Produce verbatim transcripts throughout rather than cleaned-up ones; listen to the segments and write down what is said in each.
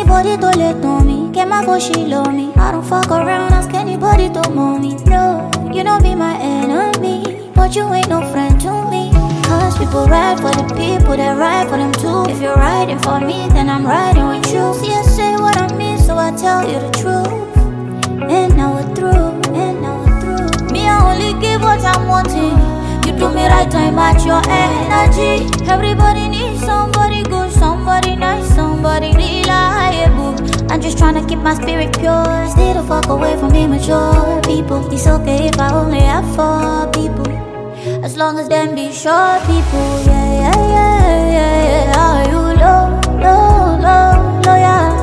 anybody to let on me. Get my for she love me. I don't fuck around, ask anybody to moan me. No, you don't be my enemy, but you ain't no friend to me. Cause people ride for the people that ride for them too. If you're riding for me, then I'm riding with you. See, I say what I mean, so I tell you the truth. And now we're through, and now we're through. Me, I only give what I'm wanting. You do me right, I match your energy. Everybody needs somebody good, somebody nice, somebody reliable. I'm just tryna keep my spirit pure. Stay the fuck away from immature people. It's okay if I only have four people, as long as them be sure people. Yeah, yeah, yeah, yeah, yeah. Are you low, low, low, low, yeah?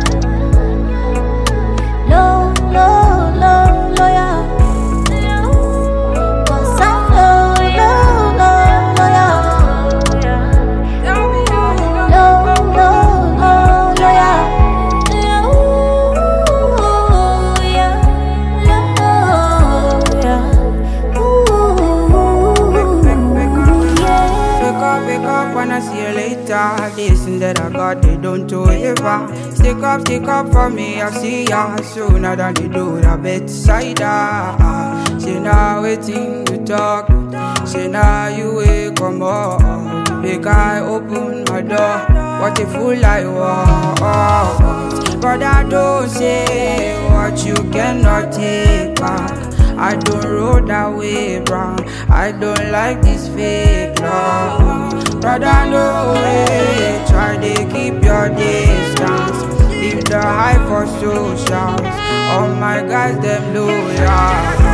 Low, low, low, low, yeah. Cause I'm low, low, low, low, yeah. Low, low, low, low, yeah. When I see you later, this and that I got, they don't do ever. Stick up, stick up for me, I see ya sooner than they do the bedside. Say now waiting to talk, say now you wake come up. Make I open my door, what a fool I was. But I don't say what you cannot take back. I don't roll that way, bro. I don't like this fake love. Brother, no way. Try to keep your distance. Leave the hype for socials. All my guys, them loyal.